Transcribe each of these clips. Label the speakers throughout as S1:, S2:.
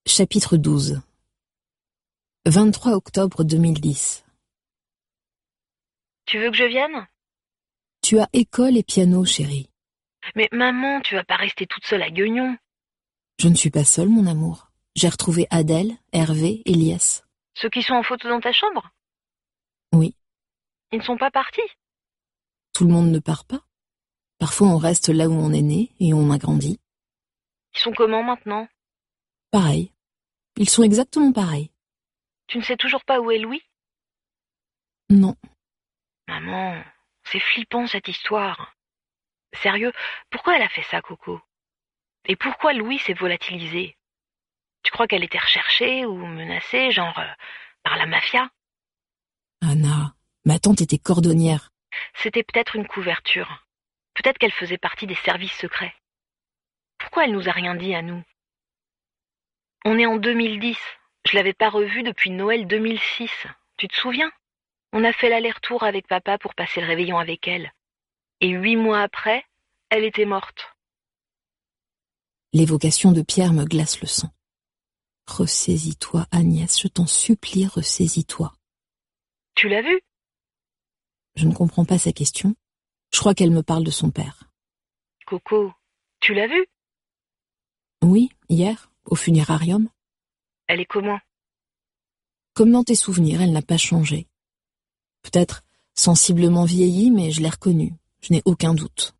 S1: Chapitre 12 23 octobre 2010.
S2: Tu veux que je vienne?
S1: Tu as école et piano, chérie.
S2: Mais maman, tu vas pas rester toute seule à Gueugnon.
S1: Je ne suis pas seule, mon amour. J'ai retrouvé Adèle, Hervé, Elias.
S2: Ceux qui sont en photo dans ta chambre?
S1: Oui.
S2: Ils ne sont pas partis?
S1: Tout le monde ne part pas. Parfois on reste là où on est né et on a grandi.
S2: Ils sont comment maintenant?
S1: Pareil. Ils sont exactement pareils.
S2: Tu ne sais toujours pas où est Louis?
S1: Non.
S2: Maman, c'est flippant cette histoire. Sérieux, pourquoi elle a fait ça, Coco? Et pourquoi Louis s'est volatilisé? Tu crois qu'elle était recherchée ou menacée, genre par la mafia?
S1: Anna, ma tante était cordonnière.
S2: C'était peut-être une couverture. Peut-être qu'elle faisait partie des services secrets. Pourquoi elle nous a rien dit à nous? On est en 2010. Je l'avais pas revue depuis Noël 2006. Tu te souviens? On a fait l'aller-retour avec papa pour passer le réveillon avec elle. Et 8 mois après, elle était morte.
S1: L'évocation de Pierre me glace le sang. Ressaisis-toi, Agnès, je t'en supplie, ressaisis-toi.
S2: Tu l'as vue?
S1: Je ne comprends pas sa question. Je crois qu'elle me parle de son père.
S2: Coco, tu l'as vue?
S1: Oui, hier, au funérarium.
S2: Elle est comment?
S1: Comme dans tes souvenirs, elle n'a pas changé. Peut-être sensiblement vieillie, mais je l'ai reconnue. Je n'ai aucun doute.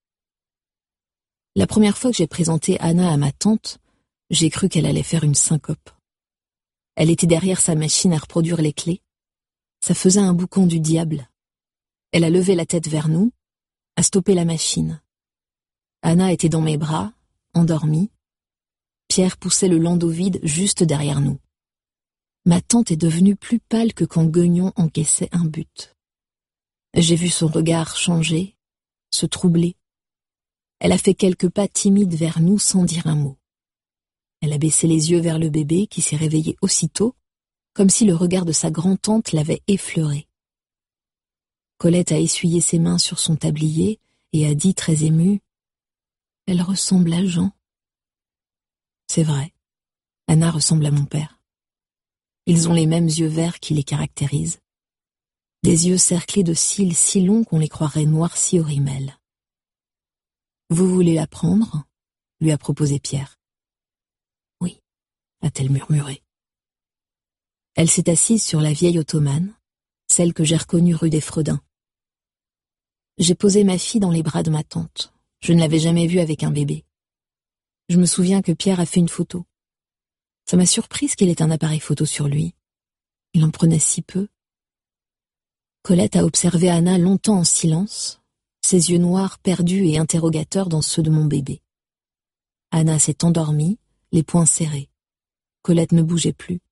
S1: La première fois que j'ai présenté Anna à ma tante, j'ai cru qu'elle allait faire une syncope. Elle était derrière sa machine à reproduire les clés. Ça faisait un boucan du diable. Elle a levé la tête vers nous, a stoppé la machine. Anna était dans mes bras, endormie. Pierre poussait le landau vide juste derrière nous. Ma tante est devenue plus pâle que quand Gueugnon encaissait un but. J'ai vu son regard changer, se troubler. Elle a fait quelques pas timides vers nous sans dire un mot. Elle a baissé les yeux vers le bébé qui s'est réveillé aussitôt, comme si le regard de sa grand-tante l'avait effleuré. Colette a essuyé ses mains sur son tablier et a dit très émue « Elle ressemble à Jean ». C'est vrai, Anna ressemble à mon père. Ils ont les mêmes yeux verts qui les caractérisent. Des yeux cerclés de cils si longs qu'on les croirait noircis au rimel. « Vous voulez la prendre ?» lui a proposé Pierre. « Oui », a-t-elle murmuré. Elle s'est assise sur la vieille ottomane, celle que j'ai reconnue rue des Fredins. J'ai posé ma fille dans les bras de ma tante. Je ne l'avais jamais vue avec un bébé. Je me souviens que Pierre a fait une photo. Ça m'a surprise qu'il ait un appareil photo sur lui. Il en prenait si peu. Colette a observé Anna longtemps en silence, ses yeux noirs perdus et interrogateurs dans ceux de mon bébé. Anna s'est endormie, les poings serrés. Colette ne bougeait plus.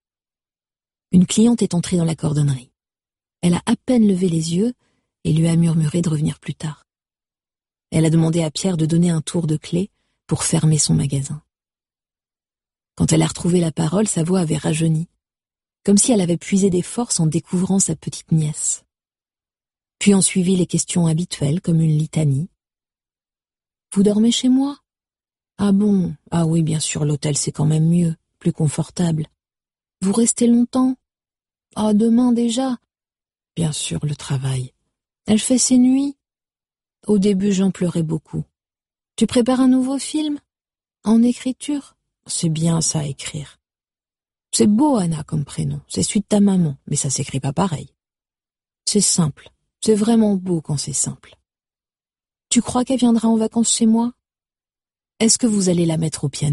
S1: Une cliente est entrée dans la cordonnerie. Elle a à peine levé les yeux et lui a murmuré de revenir plus tard. Elle a demandé à Pierre de donner un tour de clé pour fermer son magasin. Quand elle a retrouvé la parole, sa voix avait rajeuni, comme si elle avait puisé des forces en découvrant sa petite nièce. Puis ont suivi les questions habituelles comme une litanie. « Vous dormez chez moi ? Ah bon ? Ah oui, bien sûr, l'hôtel c'est quand même mieux, plus confortable. Vous restez longtemps ? Ah, demain déjà ? Bien sûr, le travail. Elle fait ses nuits ? Au début, j'en pleurais beaucoup. Tu prépares un nouveau film ? En écriture ? C'est bien ça, écrire. C'est beau, Anna, comme prénom. C'est celui de ta maman, mais ça s'écrit pas pareil. C'est simple. C'est vraiment beau quand c'est simple. Tu crois qu'elle viendra en vacances chez moi ? Est-ce que vous allez la mettre au piano ?